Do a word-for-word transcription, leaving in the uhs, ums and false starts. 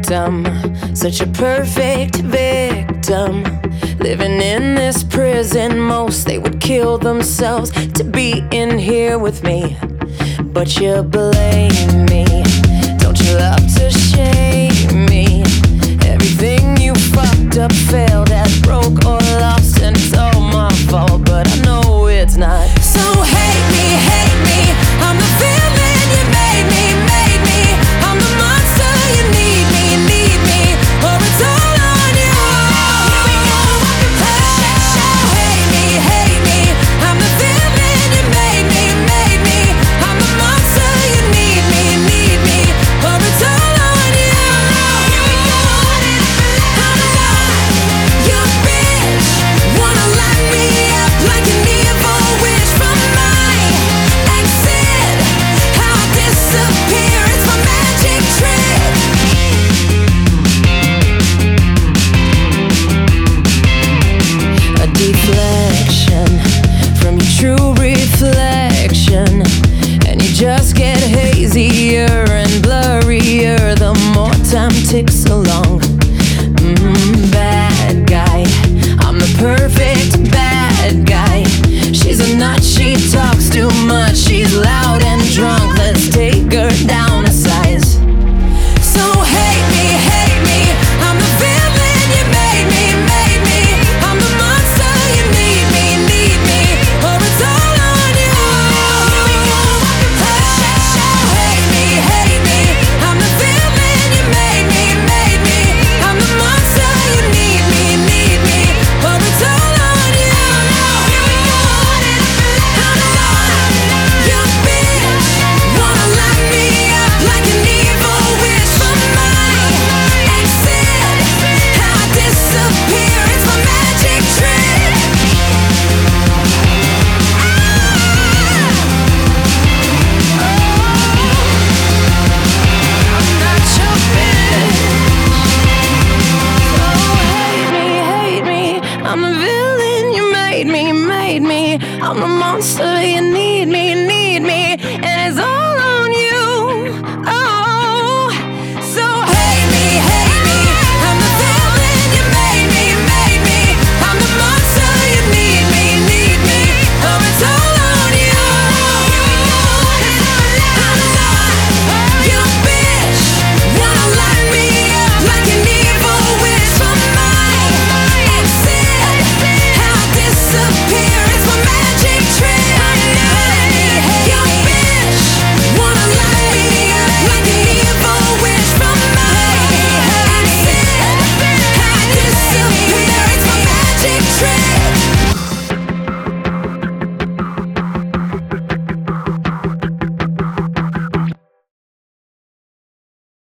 victim, such a perfect victim. Living in this prison, most they would kill themselves to be in here with me. But you blame me, don't you love to shame me? Everything you fucked up, failed at, broke or lost, and it's all my fault, but I know it's not. So hate me, hate me, I'm the villain you made me, made me. I'm the monster you need me, need me, or it's all on you. Here we go, so hate me, hate me, I'm the villain you made me, made me. I'm the monster you need me, need me, or it's all on you. Here we go, I'm not your bitch. Wanna lock me up like an evil witch from my exit. How I disappear, it's my magic trick. A deflection from your true reflection, and you just get hazier and blurrier the more time ticks along. Mm, bad guy, I'm the perfect bad guy. She's a nut, she talks too much, she's loud and drunk, let's take her down a size. So hate me, hate me, I'm the villain you made me, made me. I'm the monster you need me, need me, or it's all on you. Here we go, so hate me, hate me, I'm the villain you made me, made me. I'm the monster you need me, need me, or it's all on you. Here we go, I'm not your bitch. Wanna lock me up like an evil witch from my exit. How I disappear, it's my magic trick. I'm not your bitch. So hate me, hate me, I'm the villain you made me, made me. I'm the monster you need me, need me, and it's all